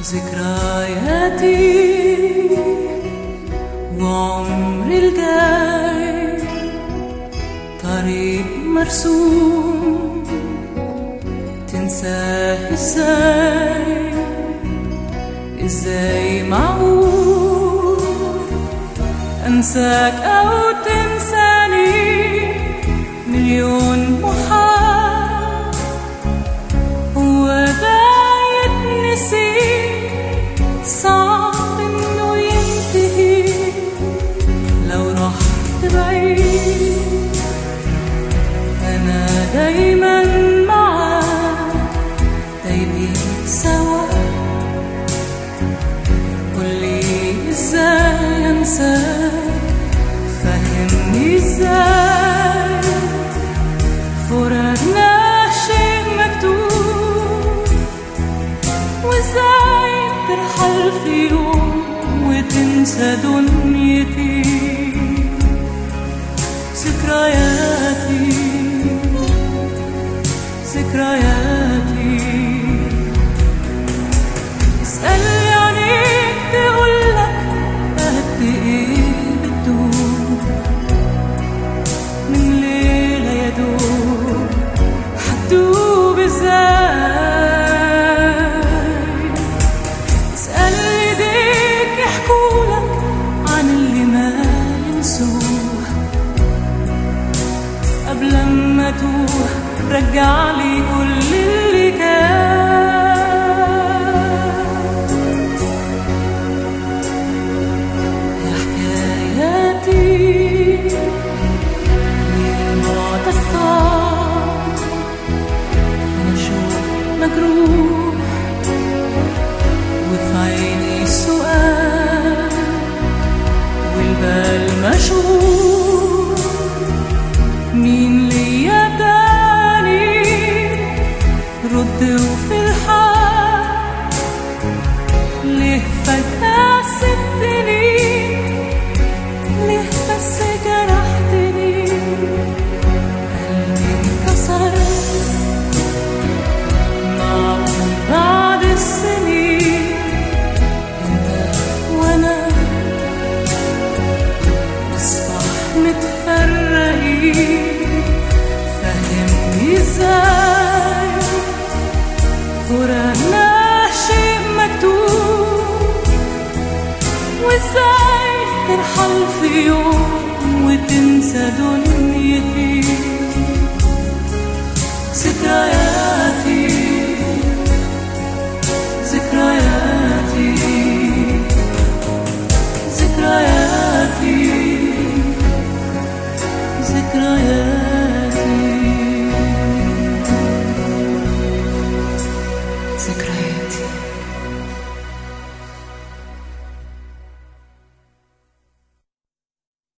ذكرياتي وعمري الجاي طريق مرسوم تنساه ازاي معقول انساك او تنساني مليون محال هو ده يتنسي صعب انه ينتهي لو رحت بعيد انا دايما معاك دايبين سوا قولي ازاي انساك فهمني ازاي فراقنا شيء مكتوب وازاي ترحل في يوم وتنسى دنيتي ذكرياتي اسألني عليك تقولك قد ايه بتدوب من ليلة يدوب حتدوب ازاي اسأل ايديك يحكولك عن اللي ما ينسوه قبل ما توه رجعلي كل اللي كان يا حكاياتي ليه ما تختار أنا شو مجروح